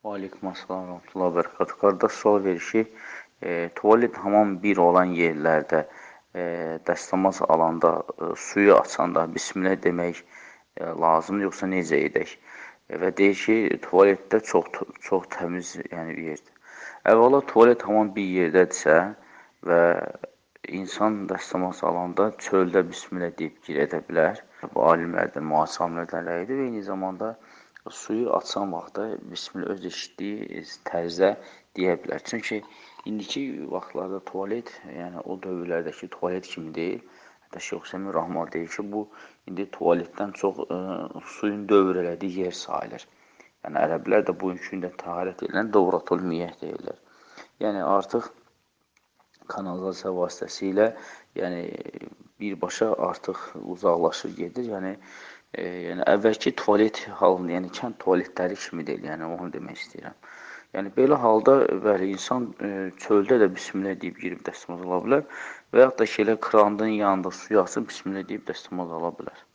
Aleyküm assalam, rahmetullah, bərəkət. Qardaş sual verir ki, tualet hamam bir olan yerlərdə dəstəmaz alanda, suyu açanda bismillah demək lazımdır, yoxsa necə edək? Və deyir ki, tualetdə çox təmiz yəni yerdir. Əvvəla tualet hamam bir yerdədirsə və insan dəstəmaz alanda çöldə bismillah deyib girə bilər. Bu alimlərdən, müasir alimlərdən rəyidir və eyni zamanda suyu açan vaxtda bismillah öz eşitdiyi tərzdə deyə bilər. Çünki indiki vaxtlarda tualet, yəni o dövrlərdəki tualet kimi deyil. Hətta Şeyx Hüseyin Rahman deyir ki, bu indi tualetdən çox suyun dövr elədiyi yer sayılır. Yəni ərəblər də bugünkü gündə təharət edilən dovratul miyeh deyirlər. Yəni artıq kanalizasiya vasitəsilə yəni birbaşa artıq uzaqlaşır gedir. Yəni əvvəlki tualet halında, yəni kənd tualetləri kimi deyil, yəni onu demək istəyirəm. Yəni belə halda bəli insan çöldə də bismillah deyib girib dəstəmaz ala bilər və yaxud da ki, elə kranın yanında suyu açıb bismillah deyib dəstəmaz ala bilər.